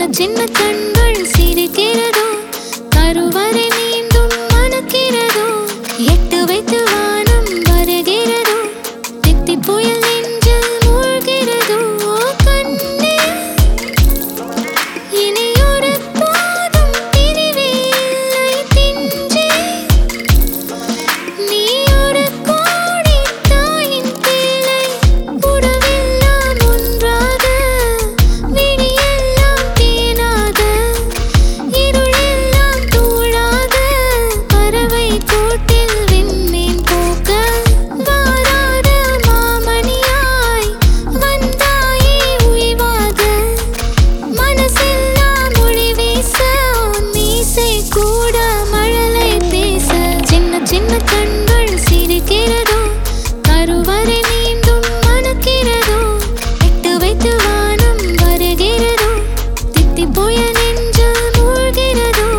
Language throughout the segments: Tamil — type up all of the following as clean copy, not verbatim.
சின்ன கண்கள் சிரிக்கிறதோ கருவறை மீண்டும் மணக்கிறதோ எட்டு வைத்து வானம் வருகிறதோ தித்தி புயல் நெஞ்சில் மூழ்கிறதோ கண்ணே இனி ஒரு போதும் பிரிவே இல்லை திஞ்சே நீ ஒரு கோடி தாயின் பிள்ளை உறவெல்லாம் ஒன்றாக விழியெல்லாம் தேனாக இருளெல்லாம் தூளாக பறவை கூட்டில் விண்மீன் போக்க வாராத மாமணியாய் வந்தாயே உய்வாக மனசெல்லாம் மொழி வீச மீசை கூட மழலை பேச சின்ன சின்ன கண்கள் சிரிக்கிறதோ கருவறை மீண்டும் மணக்கிறதோ எட்டு வைத்து வானம் வருகிறதோ தித்தி புயல் நெஞ்சில் மூழ்கிறதோ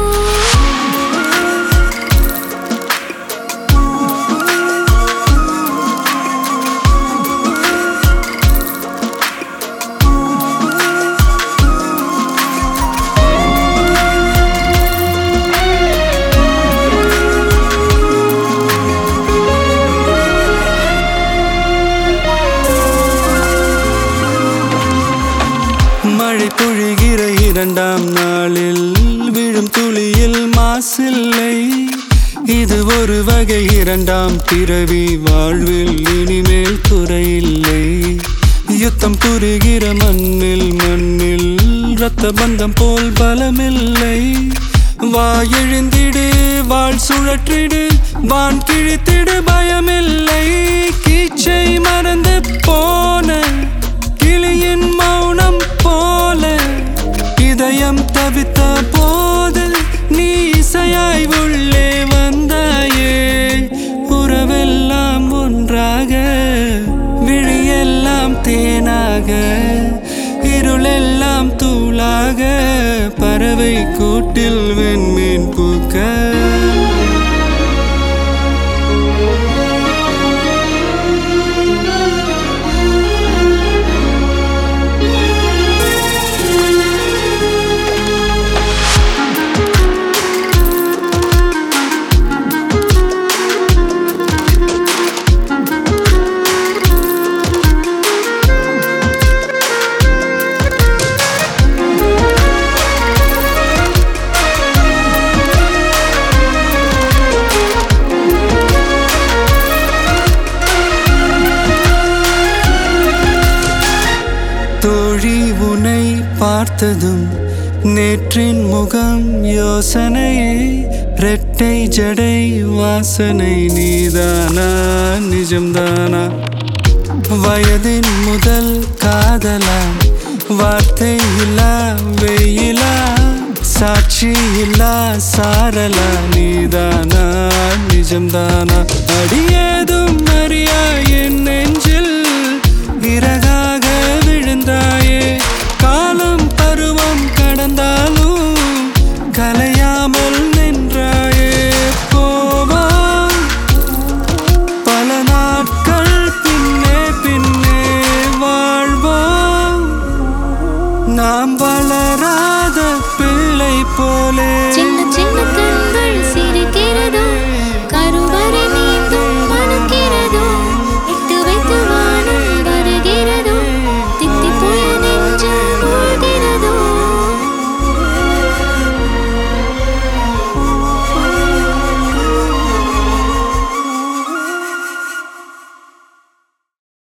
மழை பொழிகிற இரண்டாம் நாளில் விழும் துளியில் மாசில்லை இது ஒரு வகை இரண்டாம் பிறவி வாழ்வில் இனிமேல் குறையில்லை யுத்தம் புரிகிற மண்ணில் இரத்த பந்தம் போல் பலமில்லை வா எழுந்திடு வாழ் சுழற்றிடு வான் கிழித்திடு பயமில்லை கீச்சை மறந்து போன கிளியின் மௌனம் போல இதயம் தவித்த போது நீ இசையாய் உள்ளே வந்தாயே உறவெல்லாம் ஒன்றாக விழியெல்லாம் தேனாக இருளெல்லாம் தூளாக பறவை கூட்டில் வெண்மீன் பூக்க தோழி உன்னை பார்த்ததும் நேற்றின் முகம் யோசனையே ரெட்டை ஜடை வாசனை நீதானா நிஜம்தானா வயதின் முதல் காதலா வார்த்தை இல்லா வெயிலா சாட்சி இல்லா சாரலா நீதானா நிஜம்தானா அடியேதும் அறியா என் நெஞ்சில் இறகாக விழுந்தாயே காலம் பருவம் கடந்தாலும் கலையாமல் நின்றாயே போவா பல நாட்கள் பின்னே பின்னே வாழ்வோம் நாம் வளராத பிள்ளை போலே